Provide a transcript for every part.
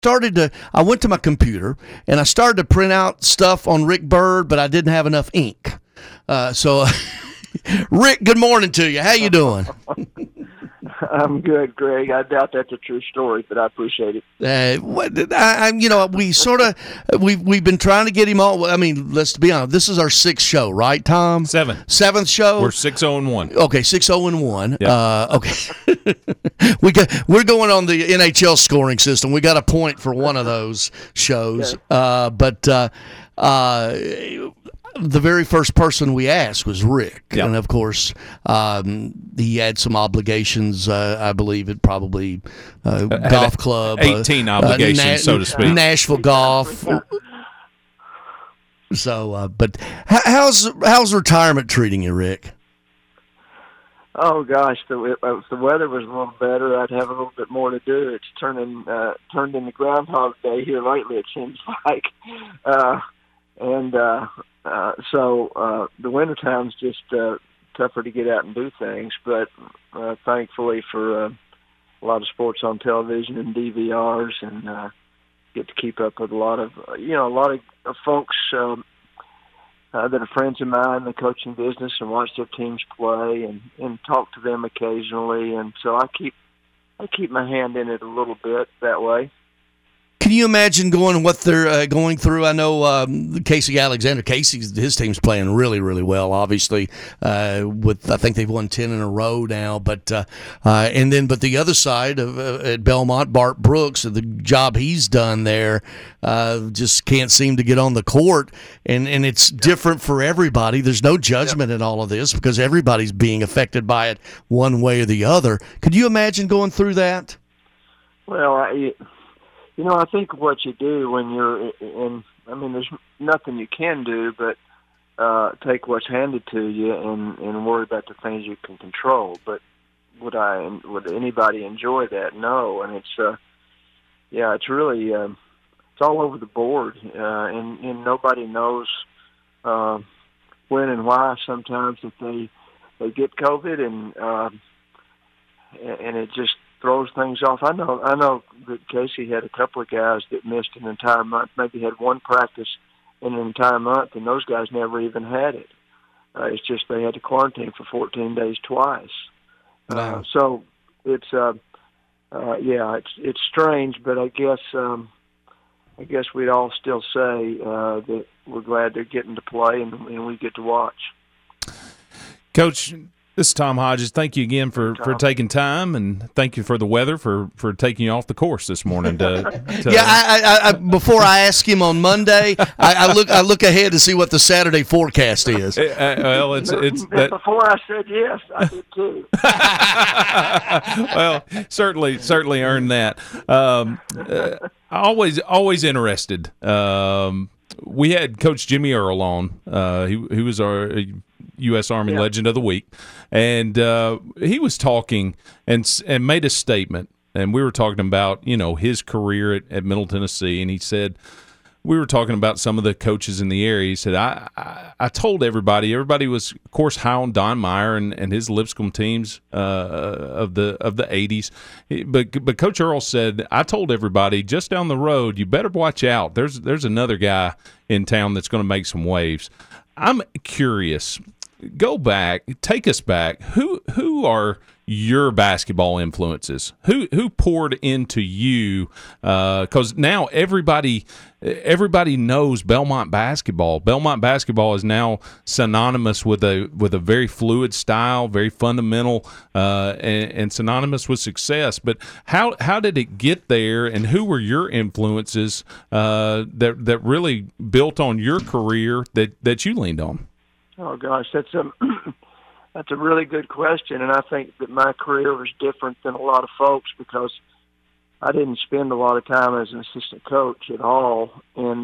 I went to my computer and I started to print out stuff on Rick Byrd, but I didn't have enough ink. So, Rick, good morning to you. How you doing? I'm good, Greg. I doubt that's a true story, but I appreciate it. We've been trying to get him all. I mean, let's be honest. This is our sixth show, right, Tom? Seventh show. We're 6-0-1. Okay, 6-0-1. Yep. Okay, we're going on the NHL scoring system. We got a point for one of those shows, okay. The very first person we asked was Rick, Yep. and of course, he had some obligations. I believe it probably golf club, 18 obligations, so to speak. Nashville golf. So, but how's retirement treating you, Rick? Oh gosh, if the weather was a little better, I'd have a little bit more to do. It's turned into Groundhog Day here lately. It seems like, so the winter time's just tougher to get out and do things. But thankfully for a lot of sports on television and DVRs, and get to keep up with a lot of folks that are friends of mine in the coaching business, and watch their teams play and talk to them occasionally. And so I keep my hand in it a little bit that way. Can you imagine what they're going through? I know Casey Alexander. His team's playing really, really well. Obviously, I think they've won 10 in a row now. But the other side at Belmont, Bart Brooks, the job he's done there, just can't seem to get on the court, and it's different for everybody. There's no judgment in all of this because everybody's being affected by it one way or the other. Could you imagine going through that? Well, I think what you do when you're in, there's nothing you can do but take what's handed to you and worry about the things you can control. But would anybody enjoy that? No. And it's it's really it's all over the board, and nobody knows when and why. Sometimes if they get COVID and it just throws things off. I know that Casey had a couple of guys that missed an entire month, maybe had one practice in an entire month, and those guys never even had it. It's just they had to quarantine for 14 days twice. Wow. So it's it's strange, but I guess we'd all still say that we're glad they're getting to play and we get to watch. Coach, this is Tom Hodges. Thank you again for taking time, and thank you for the weather for taking you off the course this morning. I before I ask him on Monday, I look ahead to see what the Saturday forecast is. Well, it's that. Before I said yes, I did too. Well, certainly earned that. Always interested. We had Coach Jimmy Earl on. He was our U.S. Army Legend of the Week, and he was talking and made a statement, and we were talking about his career at Middle Tennessee, and he said we were talking about some of the coaches in the area. He said I told everybody was of course high on Don Meyer and his Lipscomb teams of the 80s, but Coach Earl said I told everybody just down the road you better watch out. There's another guy in town that's going to make some waves. I'm curious. Go back, take us back. Who are your basketball influences? Who poured into you? Because now everybody knows Belmont basketball. Belmont basketball is now synonymous with a very fluid style, very fundamental, and synonymous with success. But how did it get there? And who were your influences that really built on your career that you leaned on? Oh gosh, that's a really good question, and I think that my career was different than a lot of folks because I didn't spend a lot of time as an assistant coach at all, and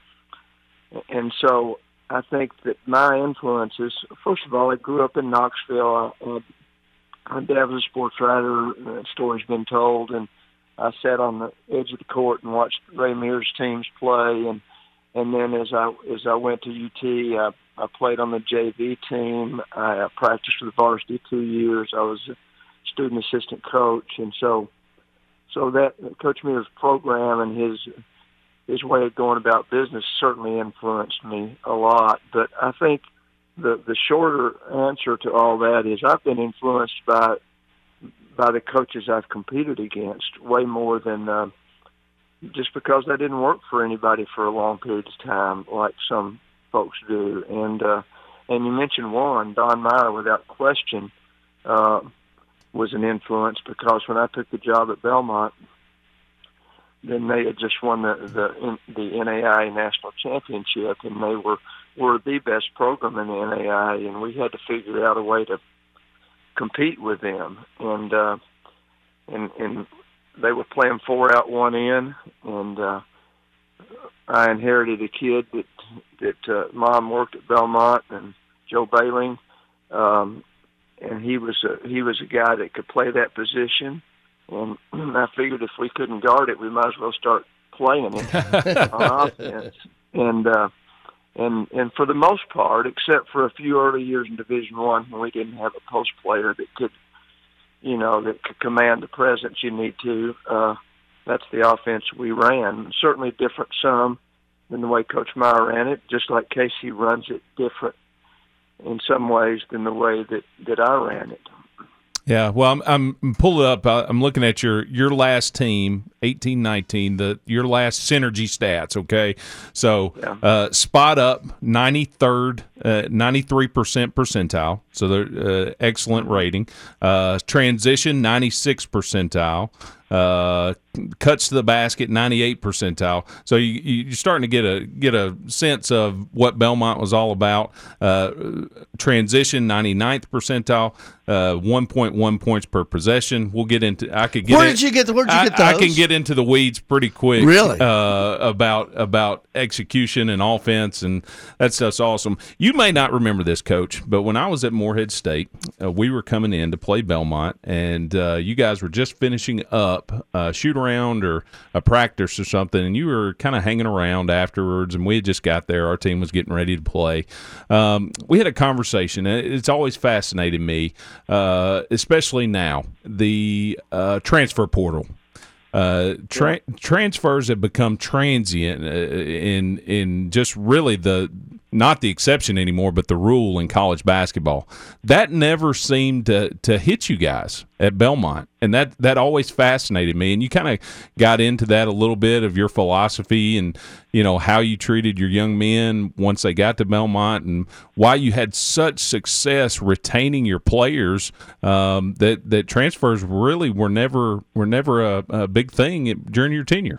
so I think that my influences. First of all, I grew up in Knoxville. My dad was a sports writer. That story's been told, and I sat on the edge of the court and watched Ray Mears' teams play, and then as I went to UT. I played on the JV team. I practiced for the varsity 2 years. I was a student assistant coach. And so So that Coach Muir's program and his way of going about business certainly influenced me a lot. But I think the shorter answer to all that is I've been influenced by the coaches I've competed against way more than just because they didn't work for anybody for a long period of time like some folks do. And you mentioned one, Don Meyer, without question, was an influence because when I took the job at Belmont, then they had just won the NAIA National Championship, and they were the best program in the NAIA, and we had to figure out a way to compete with them. And they were playing 4 out, 1 in, and I inherited a kid that Mom worked at Belmont, and Joe Bailing, and he was a guy that could play that position. And I figured if we couldn't guard it, we might as well start playing it on offense. And for the most part, except for a few early years in Division I, when we didn't have a post player that could command the presence you need to, that's the offense we ran. Certainly different some than the way Coach Meyer ran it, just like Casey runs it different in some ways than the way that I ran it. Yeah, well, I'm pulling up. I'm looking at your last team, 18-19, your last synergy stats. Okay, so spot up 93rd, 93% percentile. So they're excellent rating. Transition 96th percentile. Cuts to the basket 98th percentile. So you're starting to get a sense of what Belmont was all about. Transition 99th percentile, 1.1 points per possession. We'll get into. Where'd you get those? I can get into the weeds pretty quick. Really? About execution and offense, and that stuff's awesome. You may not remember this, Coach, but when I was at Morehead State, we were coming in to play Belmont, and you guys were just finishing up shoot around or a practice or something, and you were kind of hanging around afterwards, and we had just got there. Our team was getting ready to play. We had a conversation. It's always fascinated me, especially now, the transfer portal. Transfers have become transient in just really not the exception anymore, but the rule in college basketball. That never seemed to hit you guys at Belmont, and that always fascinated me. And you kind of got into that a little bit of your philosophy and how you treated your young men once they got to Belmont, and why you had such success retaining your players. That transfers really were never a big thing during your tenure.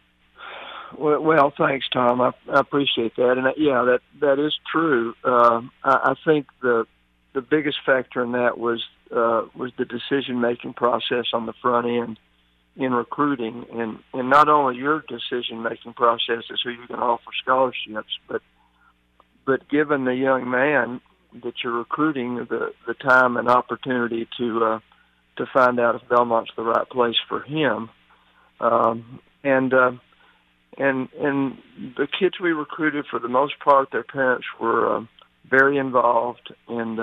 Well, thanks, Tom. I appreciate that, and that is true. I think the biggest factor in that was the decision-making process on the front end in recruiting, and not only your decision-making process is who you can offer scholarships, but given the young man that you're recruiting, the time and opportunity to find out if Belmont's the right place for him, and the kids we recruited, for the most part, their parents were very involved, and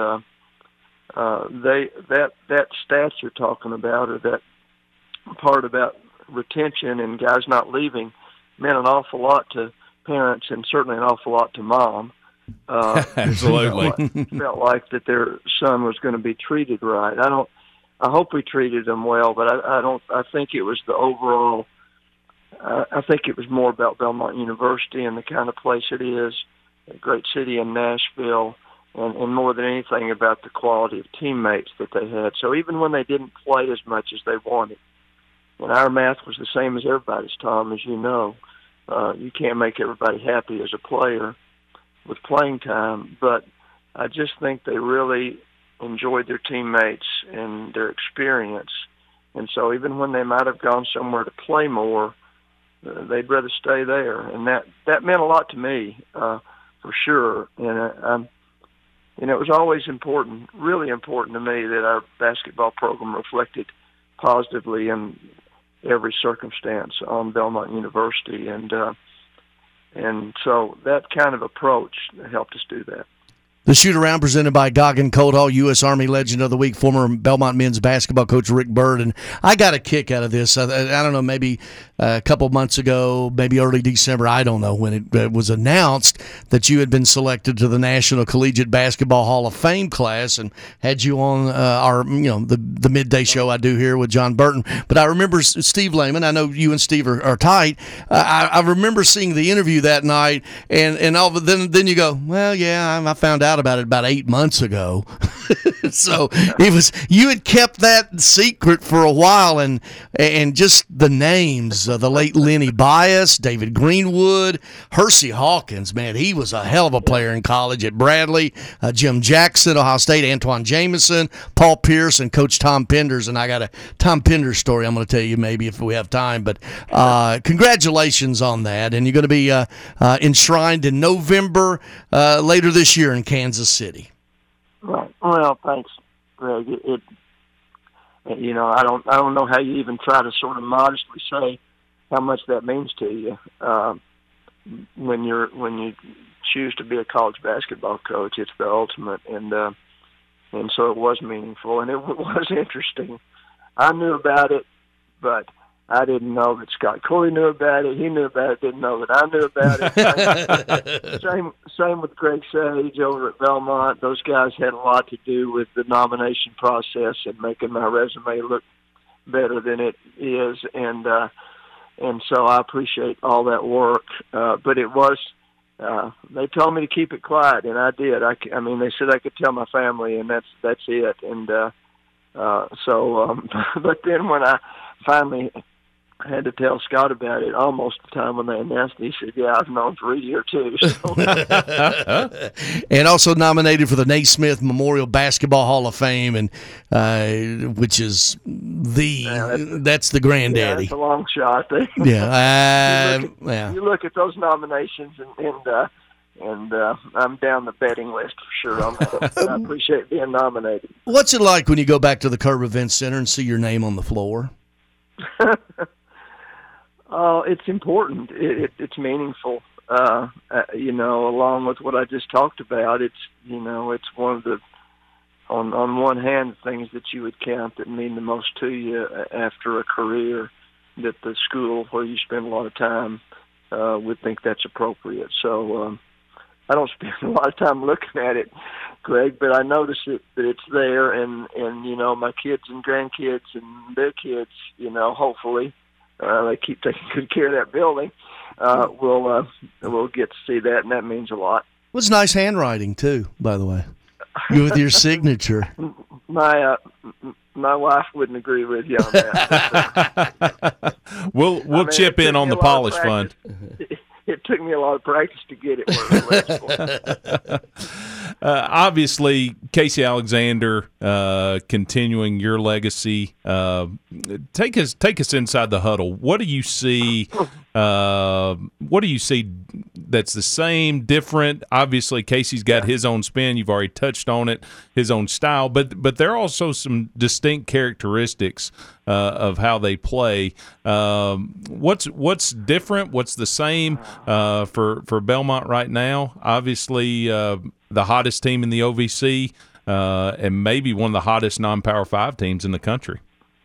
that stats you're talking about, or that part about retention and guys not leaving, meant an awful lot to parents and certainly an awful lot to Mom. Absolutely, felt like that their son was going to be treated right. I hope we treated him well, but I think it was the overall. I think it was more about Belmont University and the kind of place it is, a great city in Nashville, and more than anything about the quality of teammates that they had. So even when they didn't play as much as they wanted, and our math was the same as everybody's, Tom, as you know, you can't make everybody happy as a player with playing time, but I just think they really enjoyed their teammates and their experience. And so even when they might have gone somewhere to play more, they'd rather stay there, and that meant a lot to me, for sure. And it was always important, really important to me, that our basketball program reflected positively in every circumstance on Belmont University, and so that kind of approach helped us do that. The shoot-around presented by Goggin Coldhall, U.S. Army Legend of the Week, former Belmont men's basketball coach Rick Byrd. And I got a kick out of this. I don't know, maybe a couple months ago, maybe early December, I don't know, when it was announced that you had been selected to the National Collegiate Basketball Hall of Fame class, and had you on our, the midday show I do here with John Burton. But I remember Steve Lehman. I know you and Steve are tight. I remember seeing the interview that night, and then you go, well, yeah, I found out about it about 8 months ago. So you had kept that secret for a while, and just the names, the late Lenny Bias, David Greenwood, Hersey Hawkins, man, he was a hell of a player in college at Bradley, Jim Jackson, Ohio State, Antoine Jameson, Paul Pierce, and Coach Tom Penders. And I got a Tom Penders story I'm going to tell you maybe if we have time, but congratulations on that. And you're going to be enshrined in November later this year in Kansas City. Right. Well, thanks, Greg. I don't know how you even try to sort of modestly say how much that means to you when you choose to be a college basketball coach. It's the ultimate, and so it was meaningful, and it was interesting. I knew about it, but I didn't know that Scott Corley knew about it. He knew about it, didn't know that I knew about it. Same with Greg Sage over at Belmont. Those guys had a lot to do with the nomination process and making my resume look better than it is. And so I appreciate all that work. But it was, they told me to keep it quiet, and I did. I mean, they said I could tell my family, and that's it. And but then when I finally had to tell Scott about it almost the time when they announced it, he said, yeah, I've known for a year too. So. And also nominated for the Naismith Memorial Basketball Hall of Fame, and which is that's the granddaddy. Yeah, that's a long shot. Yeah. You look at those nominations, and I'm down the betting list for sure on that. I appreciate being nominated. What's it like when you go back to the Curb Event Center and see your name on the floor? It's important. It's meaningful. Along with what I just talked about, it's one of the, on one hand, things that you would count that mean the most to you after a career that the school where you spend a lot of time would think that's appropriate. So I don't spend a lot of time looking at it, Greg, but I notice that it's there, and my kids and grandkids and their kids, hopefully. They keep taking good care of that building. We'll get to see that, and that means a lot. It was nice handwriting too, by the way, with your signature. My wife wouldn't agree with you on that. We'll chip in on the polish fund. It took me a lot of practice to get it where it was. Obviously, Casey Alexander continuing your legacy. Take us inside the huddle. What do you see? That's the same, different? Obviously, Casey's got his own spin. You've already touched on it, his own style. But there are also some distinct characteristics of how they play. What's different? What's the same for Belmont right now? Obviously, the hottest team in the OVC, and maybe one of the hottest non-Power 5 teams in the country.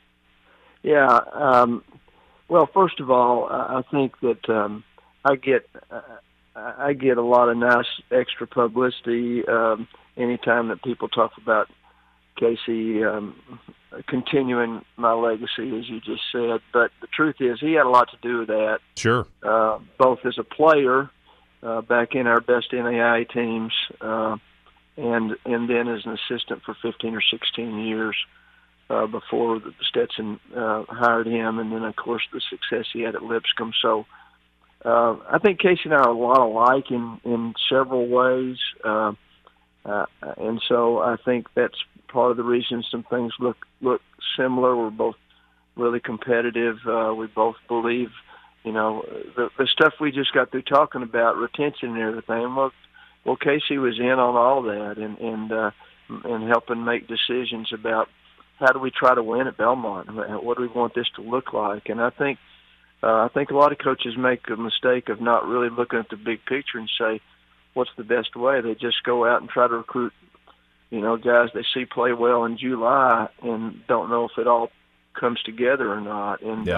Yeah. Well, first of all, I think that I get a lot of nice extra publicity anytime that people talk about Casey continuing my legacy, as you just said. But the truth is, he had a lot to do with that. Sure. Both as a player back in our best NAIA teams, and then as an assistant for 15 or 16 years before Stetson hired him, and then, of course, the success he had at Lipscomb. So I think Casey and I are a lot alike in several ways, and so I think that's part of the reason some things look similar. We're both really competitive. We both believe, the stuff we just got through talking about, retention and everything. Well, Casey was in on all that and helping make decisions about how do we try to win at Belmont? What do we want this to look like? And I think a lot of coaches make a mistake of not really looking at the big picture and say, what's the best way. They just go out and try to recruit, guys they see play well in July and don't know if it all comes together or not. And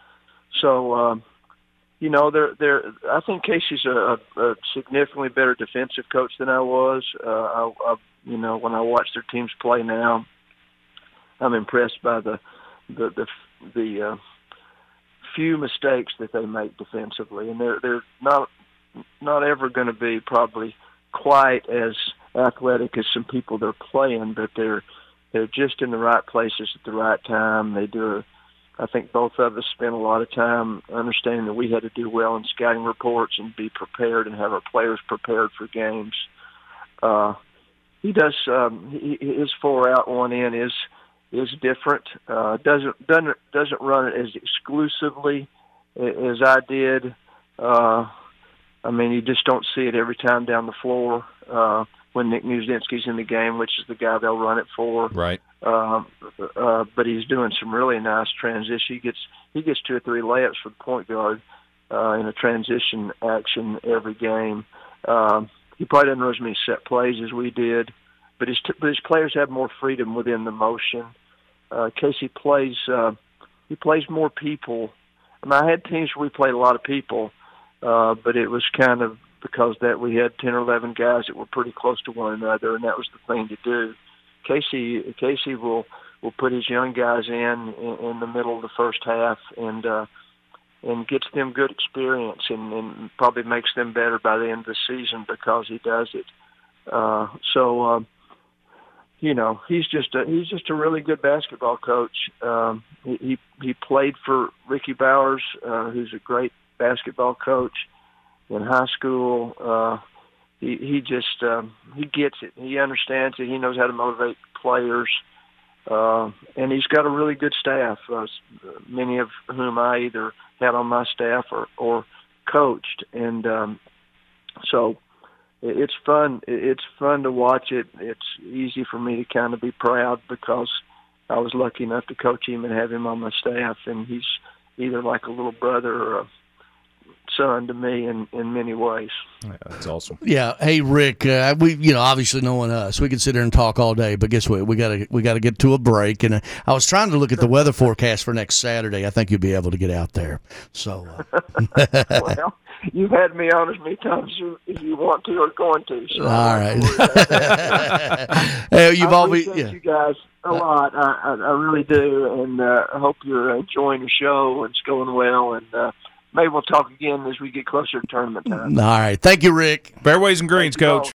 I think Casey's a significantly better defensive coach than I was. When I watch their teams play now, I'm impressed by the few mistakes that they make defensively, and they're not ever going to be probably quite as athletic as some people they're playing, but they're just in the right places at the right time. I think both of us spent a lot of time understanding that we had to do well in scouting reports and be prepared and have our players prepared for games. He does his 4 out 1 in is different. Doesn't run it as exclusively as I did. You just don't see it every time down the floor when Nick Muszynski's in the game, which is the guy they'll run it for. Right. But he's doing some really nice transition. He gets 2 or 3 layups for the point guard in a transition action every game. He probably doesn't run as many set plays as we did, but his players have more freedom within the motion. Casey plays more people. I had teams where we played a lot of people, but it was kind of because that we had 10 or 11 guys that were pretty close to one another, and that was the thing to do. Casey will put his young guys in the middle of the first half and gets them good experience and probably makes them better by the end of the season because he does it. He's just a really good basketball coach. He played for Ricky Bowers, who's a great basketball coach in high school. He gets it. He understands it. He knows how to motivate players, and he's got a really good staff. Many of whom I either had on my staff or coached, and so. It's fun. It's fun to watch it. It's easy for me to kind of be proud because I was lucky enough to coach him and have him on my staff, and he's either like a little brother or a son to me in many ways. Yeah, that's awesome. Yeah. Hey, Rick, we obviously knowing us, we could sit there and talk all day, but guess what? We gotta get to a break. And I was trying to look at the weather forecast for next Saturday. I think you'll be able to get out there. So. Well. You've had me on as many times as you want to or going to. So all right. Hey, you've I always appreciate you guys a lot. I really do, and I hope you're enjoying the show and it's going well. And maybe we'll talk again as we get closer to tournament time. All right. Thank you, Rick. Fairways and greens, Coach.